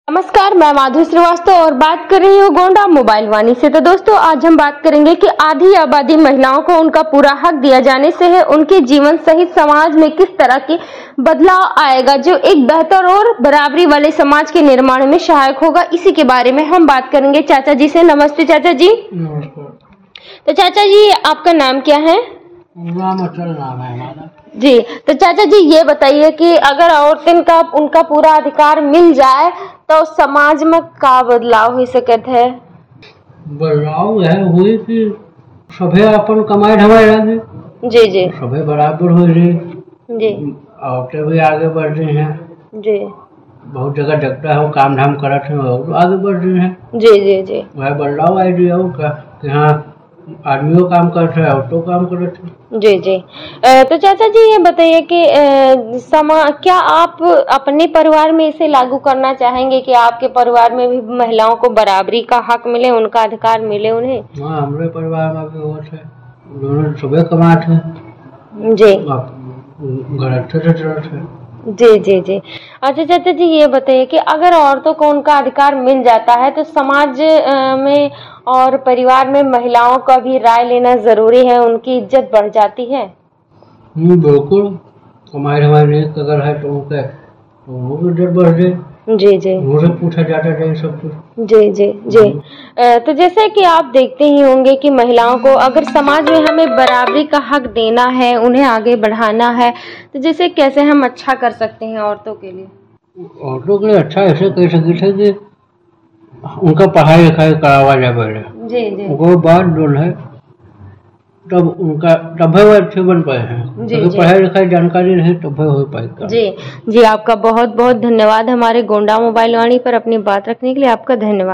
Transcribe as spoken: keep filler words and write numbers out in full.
नमस्कार, मैं माधुरी श्रीवास्तव और बात कर रही हूँ गोंडा मोबाइल वाणी से। तो दोस्तों, आज हम बात करेंगे कि आधी आबादी महिलाओं को उनका पूरा हक दिया जाने से है उनके जीवन सहित समाज में किस तरह की बदलाव आएगा जो एक बेहतर और बराबरी वाले समाज के निर्माण में सहायक होगा। इसी के बारे में हम बात करेंगे चाचा जी से। नमस्ते चाचा जी। नमस्कार। तो चाचा जी, आपका नाम क्या है? नाम अचल नाम है हमारा जी। तो चाचा जी, ये बताइए कि अगर औरतन का उनका पूरा अधिकार मिल जाए तो समाज में का बदलाव हो सकत है? बदलाव है हुई कि सभे अपन कमाए ढमाए लगे, जी जी सभे बराबर हो रही, जी औरतें भी आगे बढ़ रही हैं। जी बहुत जगह देखता है वो काम धाम करत हैं और आगे बढ़ रही हैं। जी जी जी वह बदलाव आई रही है का कि हाँ आदमियों काम करते हैं, औरतों काम करते हैं। जी जी अ, तो चाचा जी, ये बताइए कि अ, समा क्या आप अपने परिवार में इसे लागू करना चाहेंगे कि आपके परिवार में भी महिलाओं को बराबरी का हक मिले, उनका अधिकार मिले उन्हें? हाँ, हमारे परिवार में भी होता है, दोनों सुबह कमाते हैं। जी घर अच्छे से चलते हैं। जी जी जी अच्छा चाचा जी, ये बताइए कि अगर औरतों को उनका अधिकार मिल जाता है तो समाज अ, में और परिवार में महिलाओं का भी राय लेना जरूरी है, उनकी इज्जत बढ़ जाती है। बिल्कुल, कमाई धमाई नहीं अगर है तो उनके तो वो भी इज्जत बढ़ जाए। जी जी मुझे पूछा जाता है सब कुछ। जी जी जी अ, तो जैसे कि आप देखते ही होंगे कि महिलाओं को अगर समाज में हमें बराबरी का हक देना है, उन्हें आगे बढ़ाना है, तो जैसे कैसे हम अच्छा कर सकते हैं औरतों के लिए? औरतों के लिए अच्छा ऐसे कह सकते थे कि उनका पढ़ाई लिखाई करावा जाए पहले। जी जी वो बात जो है तब उनका तब वो अच्छे बन पाए हैं। जी, क्योंकि जी। पढ़ाई लिखाई जानकारी नहीं तब हो पाएगा। जी जी आपका बहुत बहुत धन्यवाद हमारे गोंडा मोबाइल वाणी पर अपनी बात रखने के लिए। आपका धन्यवाद।